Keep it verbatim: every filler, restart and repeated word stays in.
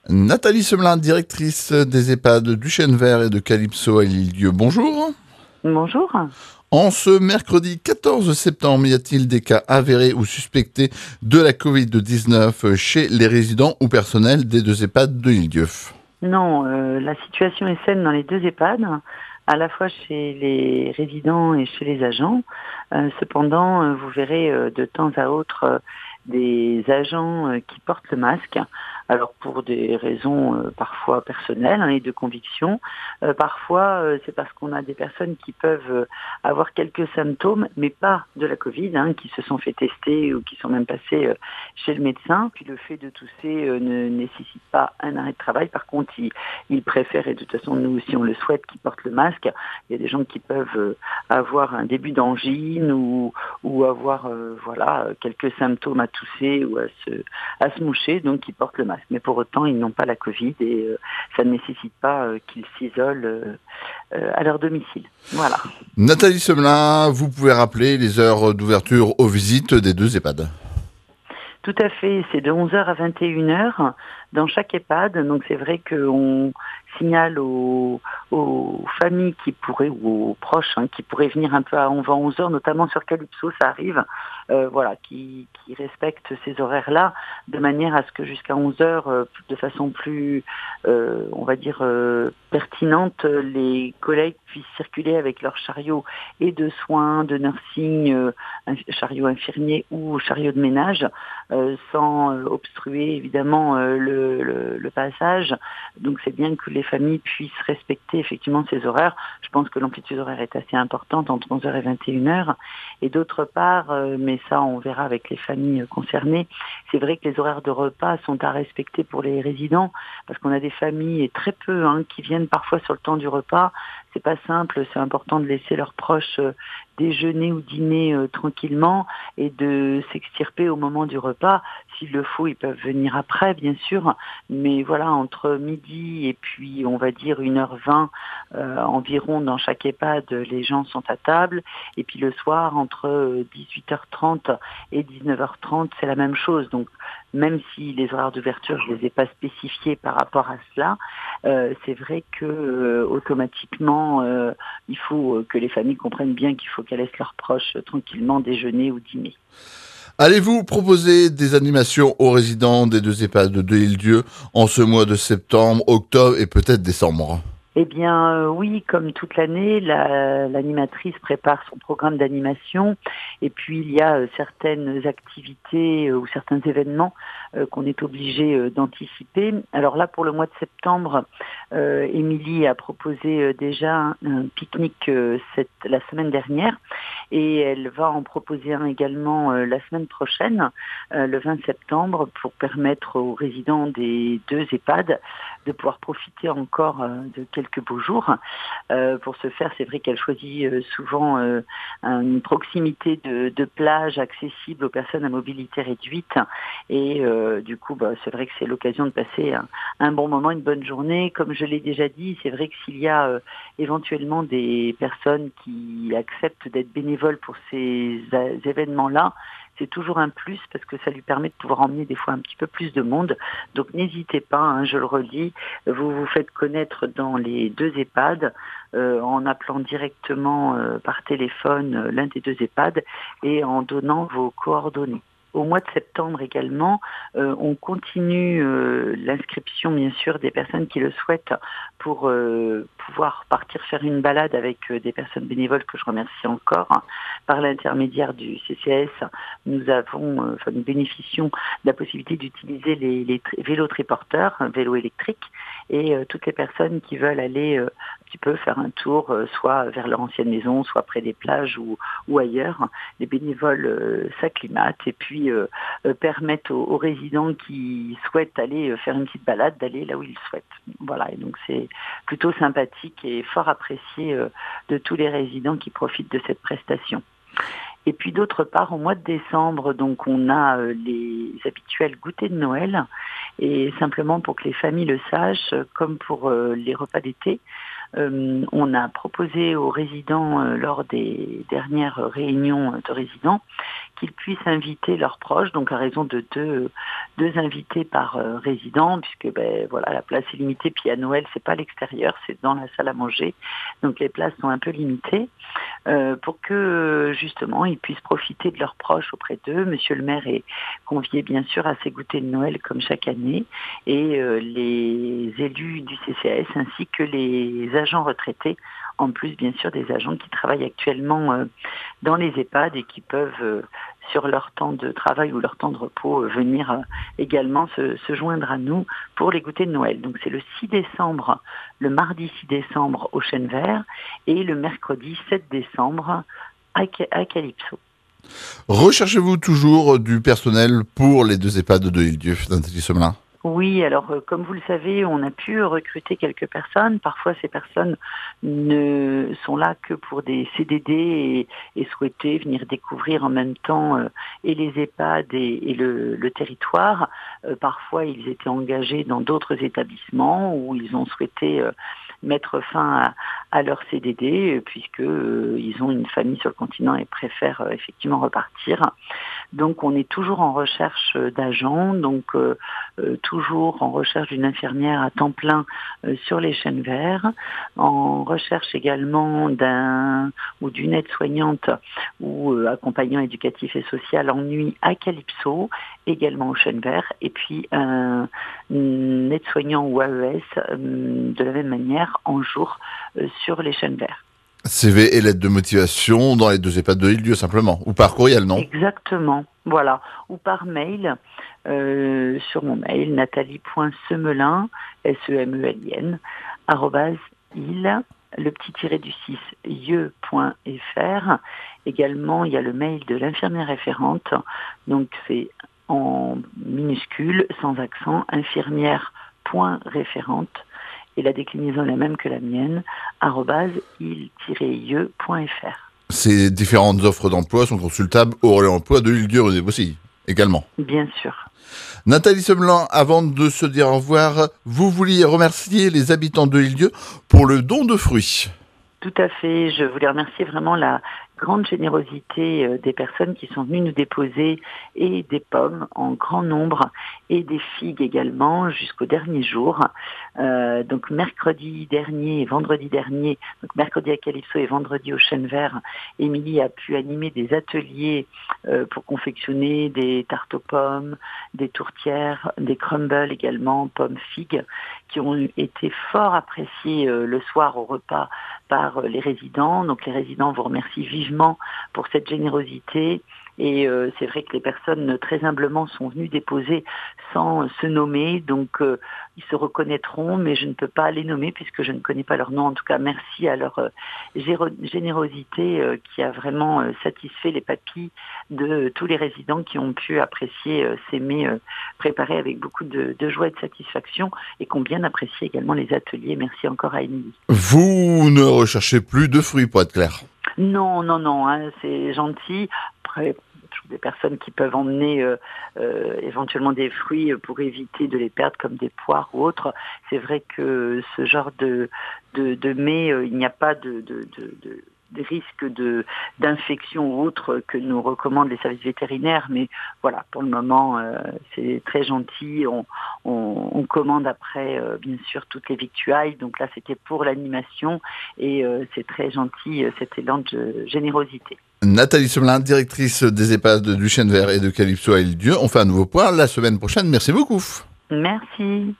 Nathalie Semelin, directrice des EHPAD du Chêne Vert et de Calypso à l'Île-Dieu. Bonjour. Bonjour. En ce mercredi quatorze septembre, y a-t-il des cas avérés ou suspectés de la covid dix-neuf chez les résidents ou personnels des deux EHPAD de l'Île-Dieu? Non, euh, la situation est saine dans les deux EHPAD, à la fois chez les résidents et chez les agents. Euh, cependant, euh, vous verrez euh, de temps à autre euh, des agents euh, qui portent le masque. Alors pour des raisons euh, parfois personnelles hein, et de conviction, euh, parfois euh, c'est parce qu'on a des personnes qui peuvent euh, avoir quelques symptômes, mais pas de la Covid, hein, qui se sont fait tester ou qui sont même passés euh, chez le médecin. Puis le fait de tousser euh, ne nécessite pas un arrêt de travail. Par contre, ils, ils préfèrent, et de toute façon nous, si on le souhaite, qu'ils portent le masque. Il y a des gens qui peuvent euh, avoir un début d'angine ou, ou avoir euh, voilà quelques symptômes à tousser ou à se, à se moucher, donc ils portent le masque. Mais pour autant, ils n'ont pas la Covid et euh, ça ne nécessite pas euh, qu'ils s'isolent euh, euh, à leur domicile. Voilà. Nathalie Semelin, vous pouvez rappeler les heures d'ouverture aux visites des deux EHPAD? Tout à fait, c'est de onze heures à vingt et une heures dans chaque EHPAD. Donc c'est vrai qu'on signale aux, aux familles qui pourraient, ou aux proches, hein, qui pourraient venir un peu avant onze heures, notamment sur Calypso, ça arrive, euh, voilà, qui, qui respectent ces horaires-là, de manière à ce que jusqu'à onze heures, euh, de façon plus, euh, on va dire, euh, pertinente, les collègues puissent circuler avec leur chariot et de soins, de nursing, euh, un chariot infirmier ou chariot de ménage, euh, sans euh, obstruer évidemment euh, le, le, le passage. Donc c'est bien que les familles puissent respecter effectivement ces horaires. Je pense que l'amplitude horaire est assez importante entre onze heures et vingt et une heures. Et d'autre part, euh, mais ça on verra avec les familles concernées, c'est vrai que les horaires de repas sont à respecter pour les résidents, parce qu'on a des familles, et très peu, hein, qui viennent parfois sur le temps du repas. C'est pas simple, c'est important de laisser leurs proches euh, déjeuner ou dîner euh, tranquillement et de s'extirper au moment du repas. S'il le faut, ils peuvent venir après, bien sûr, mais voilà, entre midi et puis on va dire une heure vingt euh, environ dans chaque EHPAD, les gens sont à table, et puis le soir, entre dix-huit heures trente et dix-neuf heures trente, c'est la même chose. Donc même si les horaires d'ouverture, je ne les ai pas spécifiés par rapport à cela, euh, c'est vrai que euh, automatiquement, euh, il faut que les familles comprennent bien qu'il faut qu'elles laissent leurs proches euh, tranquillement déjeuner ou dîner. Allez-vous proposer des animations aux résidents des deux EHPAD de l'Île-Dieu en ce mois de septembre, octobre et peut-être décembre? Eh bien euh, oui, comme toute l'année, la, l'animatrice prépare son programme d'animation, et puis il y a euh, certaines activités euh, ou certains événements euh, qu'on est obligé euh, d'anticiper. Alors là, pour le mois de septembre, euh, Émilie a proposé euh, déjà un, un pique-nique euh, cette, la semaine dernière, et elle va en proposer un également euh, la semaine prochaine, euh, le vingt septembre, pour permettre aux résidents des deux EHPAD de pouvoir profiter encore euh, de quelques beaux jours. Euh, pour ce faire, c'est vrai qu'elle choisit euh, souvent euh, une proximité de, de plage accessible aux personnes à mobilité réduite, et euh, du coup, bah, c'est vrai que c'est l'occasion de passer un, un bon moment, une bonne journée. Comme je l'ai déjà dit, c'est vrai que s'il y a euh, éventuellement des personnes qui acceptent d'être bénévoles pour ces euh, événements-là, c'est toujours un plus, parce que ça lui permet de pouvoir emmener des fois un petit peu plus de monde. Donc n'hésitez pas, hein, je le redis, vous vous faites connaître dans les deux EHPAD euh, en appelant directement euh, par téléphone euh, l'un des deux EHPAD et en donnant vos coordonnées. Au mois de septembre également, euh, on continue euh, l'inscription, bien sûr, des personnes qui le souhaitent pour euh, pouvoir partir faire une balade avec euh, des personnes bénévoles que je remercie encore. Par l'intermédiaire du C C S, nous avons, euh, enfin, nous bénéficions de la possibilité d'utiliser les, les tri- vélos triporteurs, un vélo électrique, et euh, toutes les personnes qui veulent aller euh, un petit peu faire un tour, euh, soit vers leur ancienne maison, soit près des plages ou, ou ailleurs. Les bénévoles euh, s'acclimatent et puis Euh, euh, permettent aux, aux résidents qui souhaitent aller euh, faire une petite balade d'aller là où ils souhaitent. Voilà, et donc c'est plutôt sympathique et fort apprécié euh, de tous les résidents qui profitent de cette prestation. Et puis d'autre part, au mois de décembre, donc on a euh, les habituels goûters de Noël, et simplement pour que les familles le sachent, comme pour euh, les repas d'été, Euh, on a proposé aux résidents, euh, lors des dernières réunions de résidents, qu'ils puissent inviter leurs proches, donc à raison de deux, deux invités par euh, résident, puisque ben, voilà, la place est limitée, puis à Noël, c'est pas à l'extérieur, c'est dans la salle à manger, donc les places sont un peu limitées, euh, pour que justement ils puissent profiter de leurs proches auprès d'eux. Monsieur le maire est convié bien sûr à ses goûters de Noël comme chaque année, et euh, les élus du C C A S ainsi que les agents retraités, en plus bien sûr des agents qui travaillent actuellement euh, dans les EHPAD et qui peuvent euh, sur leur temps de travail ou leur temps de repos euh, venir euh, également se, se joindre à nous pour les goûters de Noël. Donc c'est le six décembre, le mardi six décembre au Chêne Vert et le mercredi sept décembre à, à Calypso. Recherchez-vous toujours du personnel pour les deux EHPAD de Île-Dieu, Nathalie Semelin? Oui, alors euh, comme vous le savez, on a pu recruter quelques personnes. Parfois, ces personnes ne sont là que pour des C D D et, et souhaitaient venir découvrir en même temps euh, et les EHPAD et, et le, le territoire. Euh, parfois, ils étaient engagés dans d'autres établissements où ils ont souhaité euh, mettre fin à, à leur C D D puisque euh, ils ont une famille sur le continent et préfèrent euh, effectivement repartir. Donc, on est toujours en recherche d'agents, donc euh, euh, toujours en recherche d'une infirmière à temps plein euh, sur les Chênes Verts, en recherche également d'un ou d'une aide-soignante ou euh, accompagnant éducatif et social en nuit à Calypso, également au Chênes Verts, et puis un, un aide-soignant ou A E S euh, de la même manière en jour euh, sur les Chênes Verts. C V et lettre de motivation dans les deux EHPAD de Île-Dieu simplement, ou par courriel, non? Exactement, voilà, ou par mail, euh, sur mon mail, nathalie.semelin, S E M E L I N, arrobase, il, le petit tiré du six, ieu.fr. Également, il y a le mail de l'infirmière référente, donc c'est en minuscule, sans accent, infirmière.référente, et la déclinaison est la même que la mienne, arrobase il-ieu.fr. Ces différentes offres d'emploi sont consultables au relais emploi de Île-Dieu aussi, également. Bien sûr. Nathalie Semelin, avant de se dire au revoir, vous vouliez remercier les habitants de Île-Dieu pour le don de fruits. Tout à fait. Je voulais remercier vraiment la grande générosité des personnes qui sont venues nous déposer et des pommes en grand nombre et des figues également jusqu'au dernier jour. Euh, donc mercredi dernier et vendredi dernier, donc mercredi à Calypso et vendredi au Chêne Vert, Émilie a pu animer des ateliers euh, pour confectionner des tartes aux pommes, des tourtières, des crumbles également, pommes figues, qui ont été fort appréciés euh, le soir au repas par euh, les résidents. Donc les résidents vous remercient vivement pour cette générosité. Et euh, c'est vrai que les personnes très humblement sont venues déposer sans se nommer, donc euh, ils se reconnaîtront, mais je ne peux pas les nommer puisque je ne connais pas leur nom. En tout cas, merci à leur euh, générosité euh, qui a vraiment euh, satisfait les papilles de euh, tous les résidents qui ont pu apprécier euh, ces mets euh, préparés avec beaucoup de, de joie et de satisfaction et qui ont bien apprécié également les ateliers. Merci encore à Émilie. Vous ne recherchez plus de fruits, pour être clair? Non, non, non, hein, c'est gentil. Après, des personnes qui peuvent emmener euh, euh, éventuellement des fruits pour éviter de les perdre comme des poires ou autres. C'est vrai que ce genre de, de, de mets, euh, il n'y a pas de, de, de, de, de risque de, d'infection ou autre que nous recommandent les services vétérinaires. Mais voilà, pour le moment, euh, c'est très gentil. On, on, on commande après, euh, bien sûr, toutes les victuailles. Donc là, c'était pour l'animation et euh, c'est très gentil, cet élan de générosité. Nathalie Semelin, directrice des EHPAD du Chêne Vert et de Calypso à Île-Dieu. On fait un nouveau point la semaine prochaine. Merci beaucoup. Merci.